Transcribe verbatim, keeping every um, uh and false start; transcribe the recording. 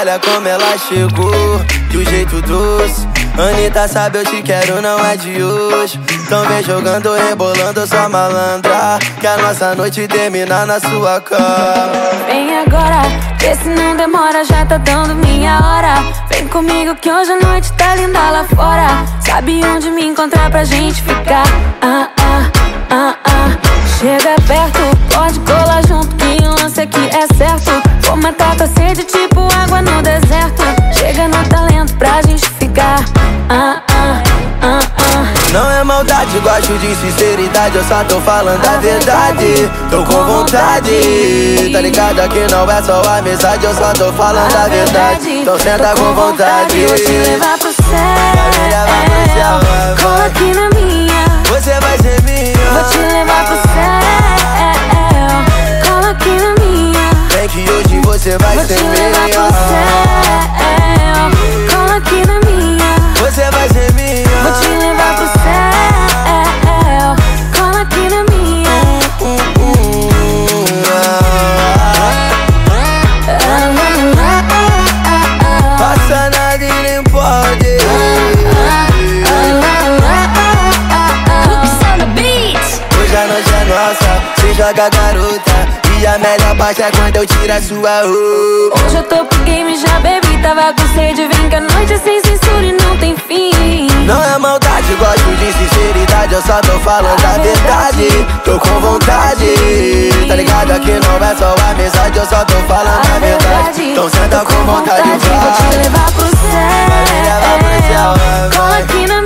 olha como ela chegou, do jeito doce. Anitta sabe eu te quero, não é de hoje. Então vem jogando, rebolando sua malandra, que a nossa noite termina na sua cama. Vem agora, vê se não demora, já tá dando minha hora. Vem comigo que hoje a noite tá linda lá fora. Sabe onde me encontrar pra gente ficar? Ah, ah, ah, ah. Chega perto, pode colar junto, que o lance aqui é certo. Vou matar tua sede tipo água no deserto. Chega no talento pra gente ficar. Ah, ah, ah, ah. Não é maldade, gosto de sinceridade, eu só tô falando a verdade. Tô com vontade, tá ligado? Aqui não é só a mensagem, eu só tô falando a verdade. Então senta com vontade. Vou te levar pro céu, vai me levar pro céu, cola aqui na minha. Você vai ser minha. Vou te levar pro céu, cola aqui na minha. Vem que hoje você vai Vou ser te levar minha. pro céu, cola aqui na minha. Você vai ser minha. Vou te levar pro céu, cola aqui na minha. Passa nada e nem pode. Hoje a noite é nossa, se joga garota. E a melhor parte é quando eu tiro a sua roupa. Hoje eu tô pro game, já bebi, tava com sede. Vem que a noite é sem censura e não tem fim. Não é maldade, gosto de sinceridade, eu só tô falando a verdade. Tô com vontade, tá ligado? Aqui não é só a mensagem, eu só tô falando a verdade. Então senta com vontade, vai. Vou te levar pro céu, Vai me levar pro céu, cola aqui na